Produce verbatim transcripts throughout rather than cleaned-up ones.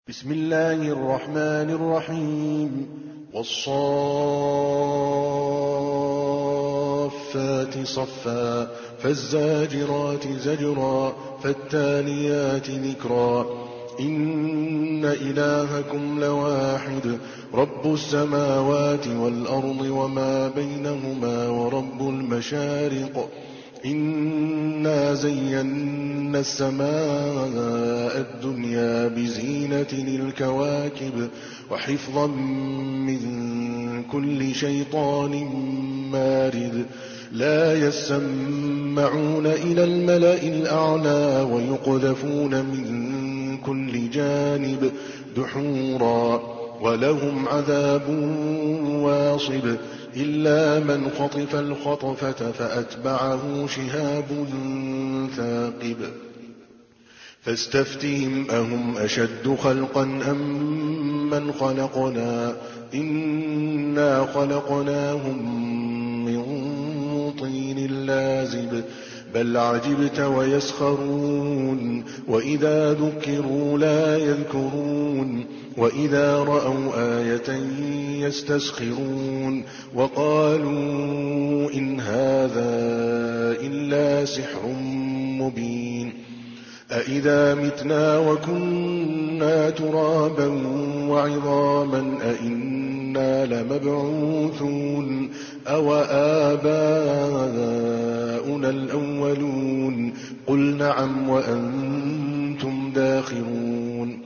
بسم الله الرحمن الرحيم والصافات صفا فالزاجرات زجرا فالتاليات ذكرا إن إلهكم لواحد رب السماوات والأرض وما بينهما ورب المشارق إنا زينا السماء الدنيا بزينة الكواكب وحفظا من كل شيطان مارد لا يسمعون إلى الملأ الأعلى ويقذفون من كل جانب دحورا ولهم عذاب واصب إلا من خطف الخطفة فأتبعه شهاب ثاقب فاستفتهم أهم أشد خلقا أم من خلقنا إنا خلقناهم من طين لازب بل عجبت ويسخرون وإذا ذكروا لا يذكرون وإذا رأوا آية يستسخرون وقالوا إن هذا إلا سحر مبين أإذا متنا وكنا ترابا وعظاما أإنا لمبعوثون أو آباؤنا الأولون قل نعم وأنتم داخرون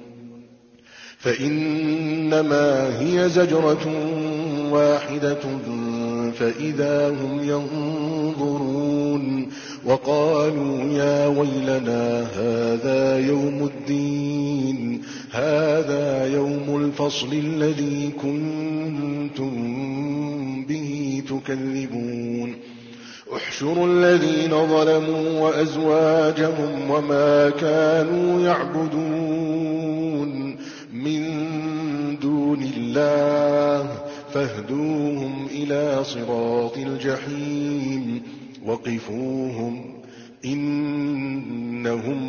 فإنما هي زجرة واحدة فإذا هم ينظرون وقالوا يا ويلنا هذا يوم الدين هذا يوم الفصل الذي كنتم به تكذبون احشروا الذين ظلموا وأزواجهم وما كانوا يعبدون من دون الله فاهدوهم إلى صراط الجحيم وقفوهم إنهم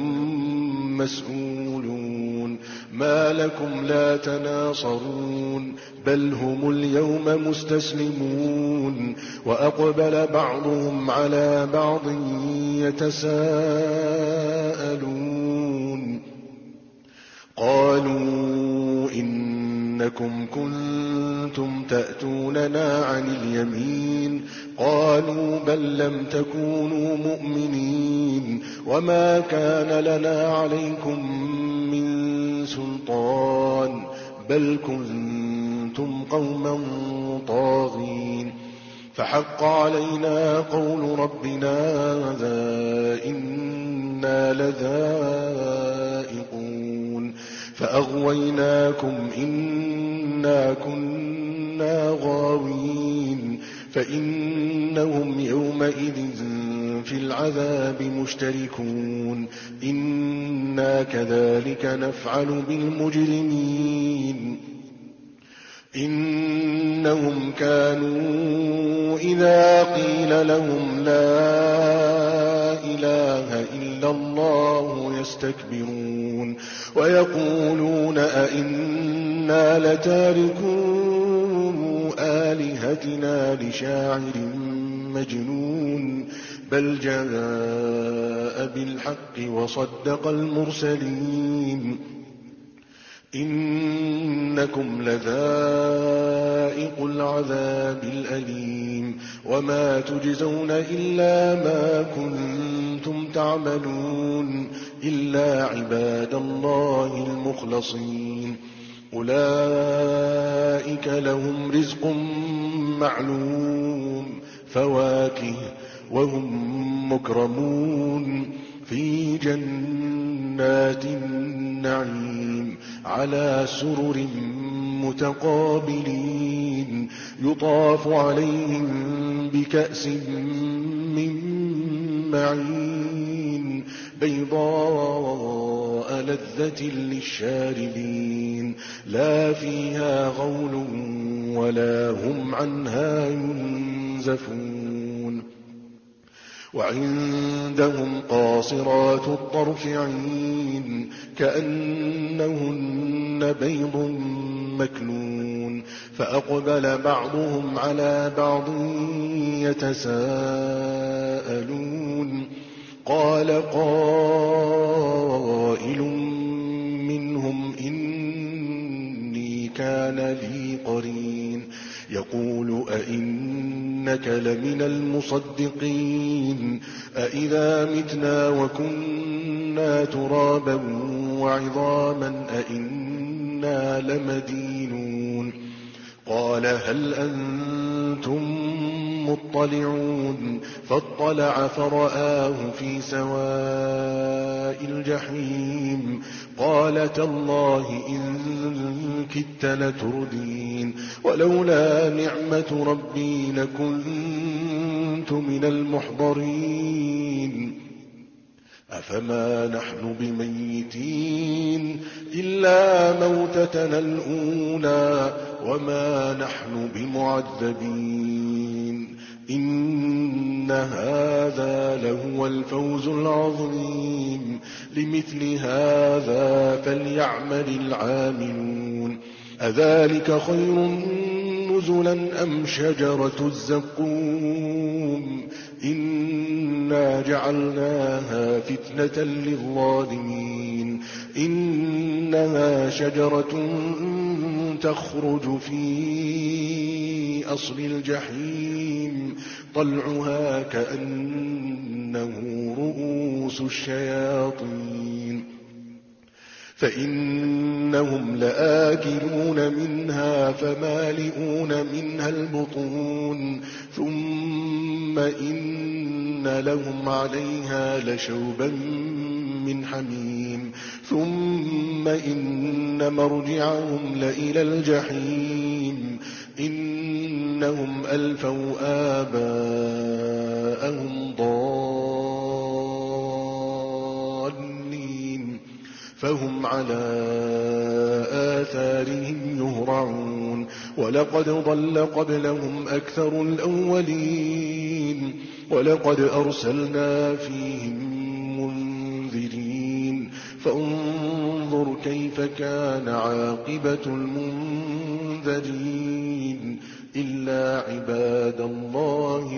مسؤولون ما لكم لا تناصرون بل هم اليوم مستسلمون وأقبل بعضهم على بعض يتساءلون قالوا إنكم كنتم تأتوننا عن اليمين قالوا بل لم تكونوا مؤمنين وما كان لنا عليكم من سلطان بل كنتم قوما طاغين فحق علينا قول ربنا إنا لذائقون فأغويناكم إنا كنا غاوين فإنهم يومئذ في العذاب مشتركون إنا كذلك نفعل بالمجرمين إنهم كانوا إذا قيل لهم لا إله إلا الله يستكبرون ويقولون أئنا لتاركو آلهتنا لشاعر مجنون بل جاء بالحق وصدق المرسلين إنكم لذائق العذاب الأليم وما تجزون إلا ما كنتم تعملون إلا عباد الله المخلصين أولئك لهم رزق معلوم فواكه وهم مكرمون في جنات النعيم على سرر متقابلين يطاف عليهم بكأس من معين بيضاء لذة للشاربين لا فيها غول ولا هم عنها ينزفون وعندهم قاصرات الطرف عين كأنهن بيض مكنون فأقبل بعضهم على بعض يتساءلون قال قائل منهم إني كان لي قرين يقول أئنك لمن المصدقين أئذا متنا وكنا ترابا وعظاما أئنا لمدينون قال هل أنتم مطلعون فاطلع فرآه في سواء الجحيم قال تالله إن كدت لتردين ولولا نعمة ربي لكنت من المحضرين أفما نحن بميتين إلا موتتنا الأولى وما نحن بمعذبين إن هذا لهو الفوز العظيم لمثل هذا فليعمل العاملون أذلك خير نزلا أم شجرة الزقوم إنا جعلناها فتنة للظالمين إنها شجرة تخرج في أصل الجحيم طلعها كأنه رؤوس الشياطين فإنهم لآكلون منها فمالئون منها البطون ثم إن لهم عليها لشوبا من حميم ثم إن مرجعهم لإلى الجحيم إنهم ألفوا آباءهم ضالين فهم على آثارهم يهرعون ولقد ضل قبلهم أكثر الأولين ولقد أرسلنا فيهم منذرين فانظر كيف كان عاقبة المنذرين إلا عباد الله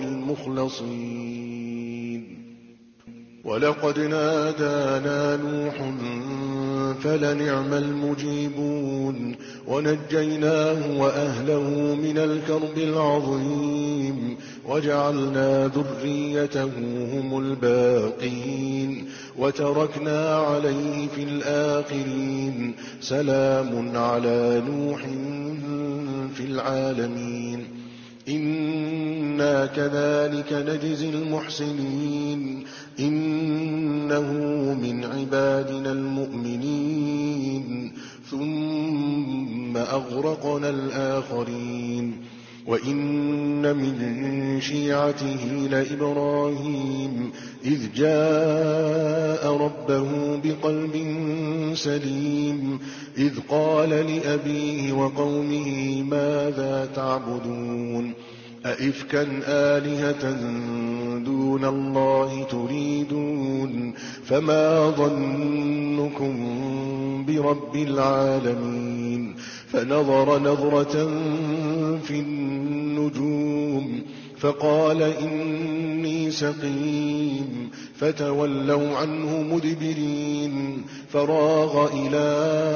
المخلصين ولقد نادانا نوح فلنعم المجيبون ونجيناه وأهله من الكرب العظيم وجعلنا ذريته هم الباقين وتركنا عليه في الآخرين سلام على نوح في العالمين إنا كذلك نجزي المحسنين إنه من عبادنا المؤمنين ثم أغرقنا الآخرين وإن من شيعته لإبراهيم إذ جاء ربه بقلب سليم إذ قال لأبيه وقومه ماذا تعبدون أئفكا آلهة دون الله تريدون فما ظنكم برب العالمين فنظر نظرة في النجوم فقال إني سقيم فتولوا عنه مدبرين فراغ إلى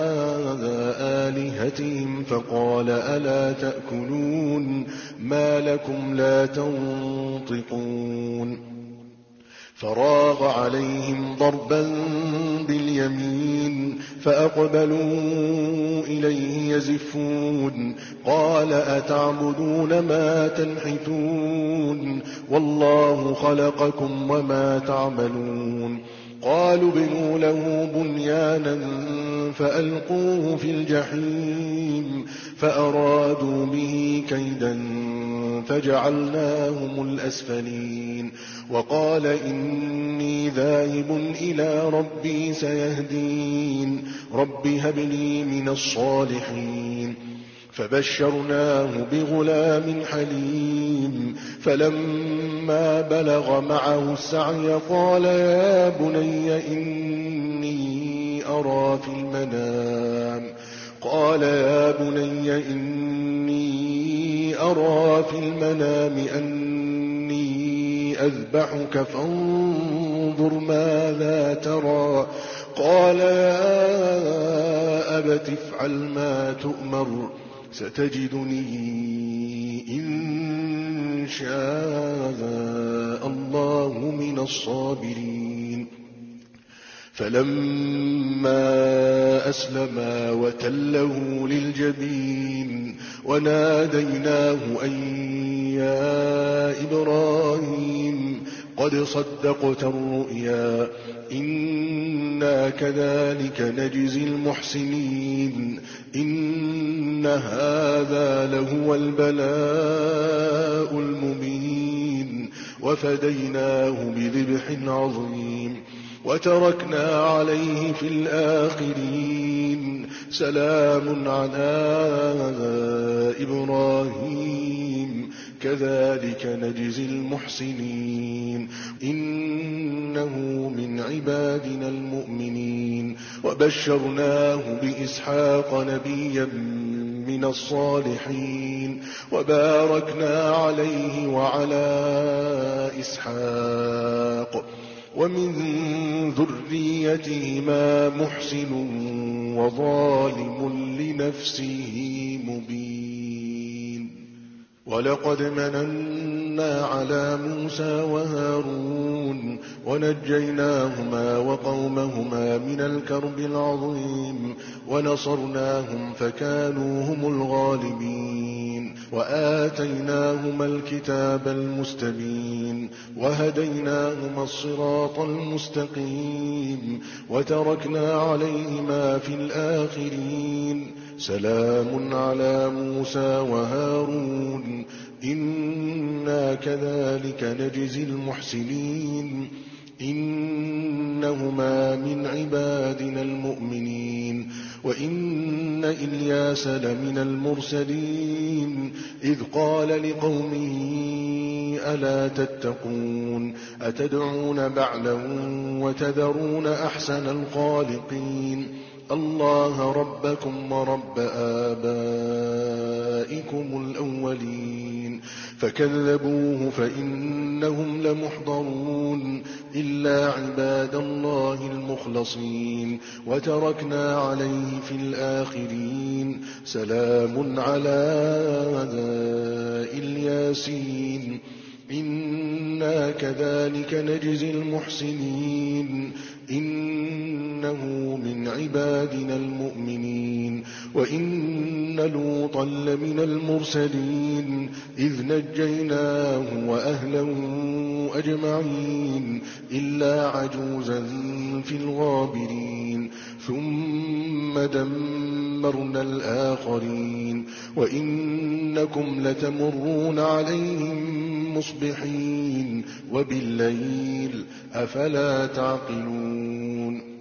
آلهتهم فقال ألا تأكلون ما لكم لا تنطقون فراغ عليهم ضربا باليمين فأقبلوا إليه يزفون قال أتعبدون ما تنحتون والله خلقكم وما تعملون قالوا ابنوا له بنيانا فألقوه في الجحيم فأرادوا به كيدا فجعلناهم الأسفلين وقال إني ذاهب إلى ربي سيهدين رب هب لي من الصالحين فبشرناه بغلام حليم فلما بلغ معه السعي قال يا بني إني أرى في المنام قال يا بني إني أرى في المنام أني أذبحك فانظر ماذا ترى قال يا أبت افعل ما تؤمر ستجدني إن شاء الله من الصابرين فلما أسلما وتله للجبين وناديناه أن يا إبراهيم قد صدقت الرؤيا إنا كذلك نجزي المحسنين إن هذا لهو البلاء المبين وفديناه بذبح عظيم وتركنا عليه في الآخرين سلام على إبراهيم كذلك نجزي المحسنين إنه من عبادنا المؤمنين وبشرناه بإسحاق نبيا من الصالحين وباركنا عليه وعلى إسحاق ومن ذريتهما محسن وظالم لنفسه مبين ولقد مننا على موسى وهارون ونجيناهما وقومهما من الكرب العظيم ونصرناهم فكانوا هم الغالبين وآتيناهما الكتاب المستبين وهديناهما الصراط المستقيم وتركنا عليهما في الآخرين سلام على موسى وهارون إنا كذلك نجزي المحسنين إنهما من عبادنا المؤمنين وإن إلياس لمن المرسلين إذ قال لقومه ألا تتقون أتدعون بعلا وتذرون أحسن الخالقين الله ربكم ورب آبائكم الأولين فكذبوه فإنهم لمحضرون إلا عباد الله المخلصين وتركنا عليه في الآخرين سلام على الياسين إنا كذلك نجزي المحسنين إنه من عبادنا المؤمنين وإن لوطا لمن المرسلين إذ نجيناه وأهله أجمعين إلا عجوزا في الغابرين ثم دمرنا الآخرين وإنكم لتمرون عليهم مصبحين وبالليل أفلا تعقلون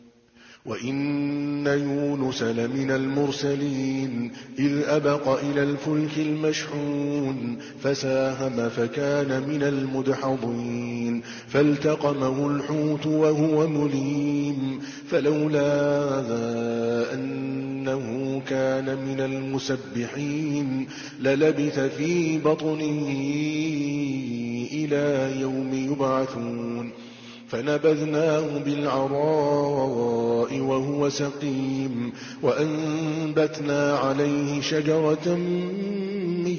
وإن يونس لمن المرسلين إذ أبق إلى الفلك المشحون فساهم فكان من المدحضين فالتقمه الحوت وهو مليم فلولا أنه كان من المسبحين للبث في بطنه إلى يوم يبعثون فنبذناه بالعراء وهو سقيم وأنبتنا عليه شجرة من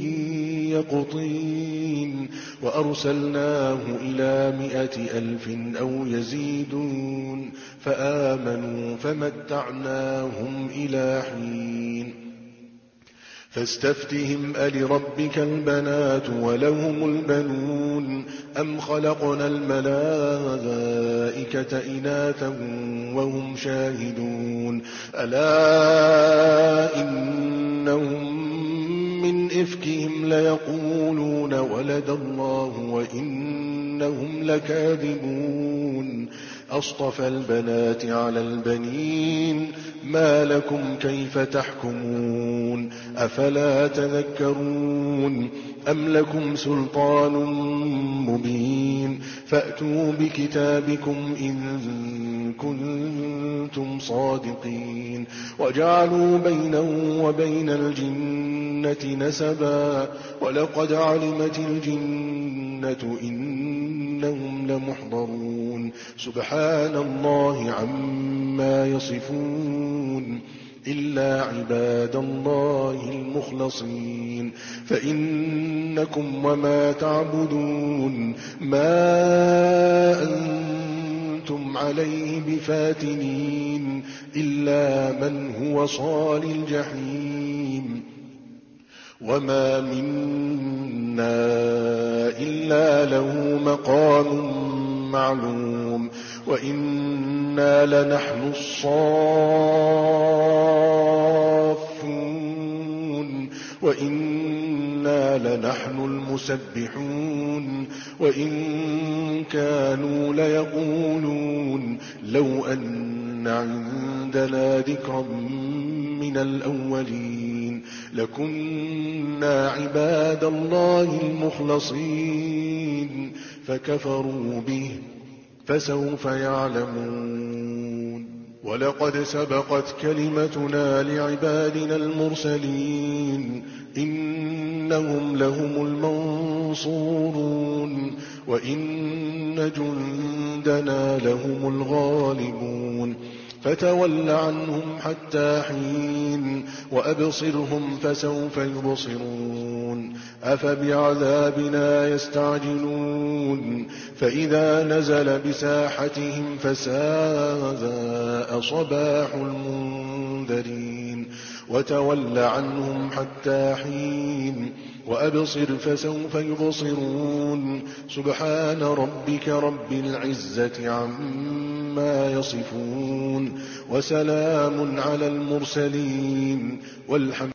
يقطين وأرسلناه إلى مائة ألف أو يزيدون فآمنوا فمتعناهم إلى حين فاستفتهم ألربك البنات ولهم البنون أم خلقنا الملائكة إناثا وهم شاهدون ألا إنهم من إفكهم ليقولون ولد الله وإنهم لكاذبون أصطفى البنات على البنين ما لكم كيف تحكمون أفلا تذكرون أم لكم سلطان مبين فأتوا بكتابكم إن كنتم صادقين وجعلوا بينه وبين الجنة نسبا ولقد علمت الجنة إنهم لمحضرون سبحان الله عما يصفون إلا عباد الله المخلصين فإنكم وما تعبدون ما أنتم عليه بفاتنين إلا من هو صال الجحيم وما منا إلا له مقام معلوم وإنا لنحن الصافون وإنا لنحن المسبحون وإن كانوا ليقولون لو أن عندنا ذكرا من الأولين لكنا عباد الله المخلصين فكفروا به فسوف يعلمون ولقد سبقت كلمتنا لعبادنا المرسلين إنهم لهم المنصورون وإن جندنا لهم الغالبون فتول عنهم حتى حين وأبصرهم فسوف يبصرون أفبعذابنا يستعجلون فإذا نزل بساحتهم فساء صباح المنذرين وتول عنهم حتى حين وأبصر فسوف يبصرون سبحان ربك رب العزة عما يصفون وسلام على المرسلين والحمد